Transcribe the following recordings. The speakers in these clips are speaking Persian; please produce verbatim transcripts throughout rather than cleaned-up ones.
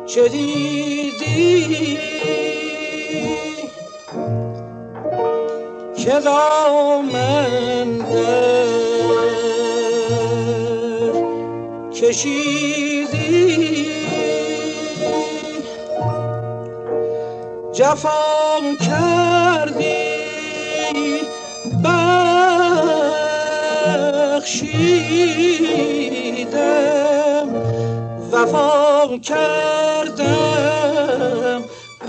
چه دیدی که دامن در کشیدی، جفا کردی بخشیدم، وفا کردم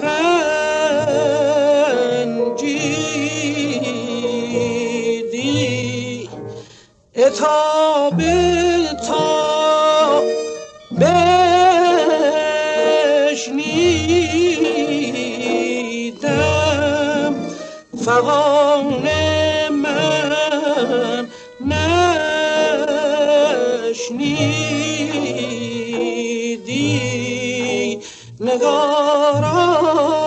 رنجیدی، عتاب تا بشنیدم، فغان من نشنیدی نگارا.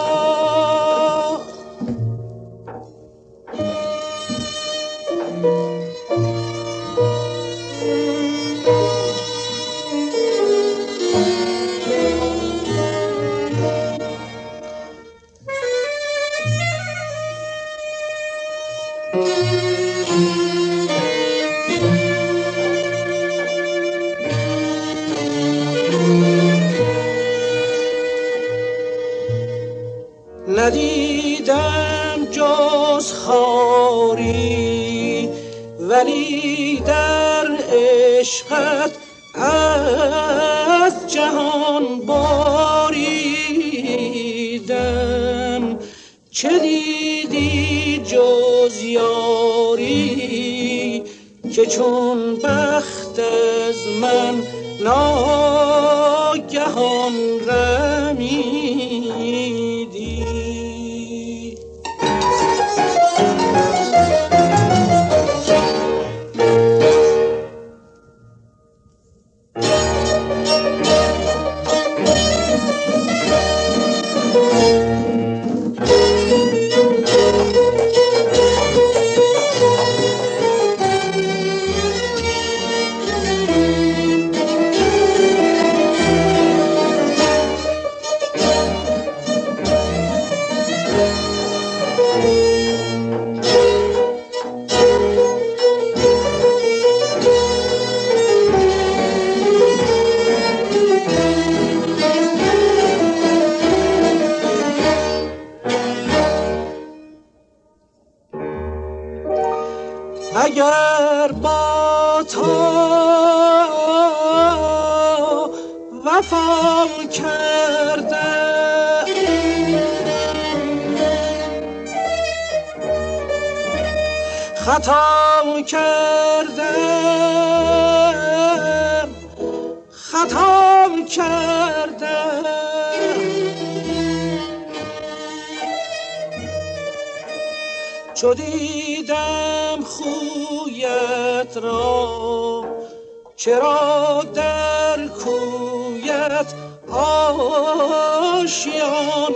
ندیدم جز خاری، ولی در عشقت از جهان باریدم. چه دیدی جز یاری که چون بخت از من ناگهان رمیدی. اگر با تو وفا کردم، خطا کردم، خطا کردم، چو دیدم خویت را، چرا در کویت آشیان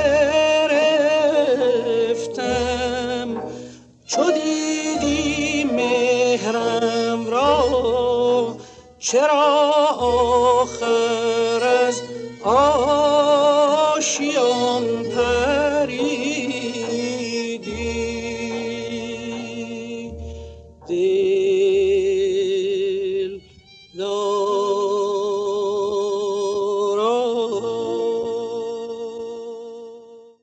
گرفتم. چو دیدی مهرم را، چرا آخر از آن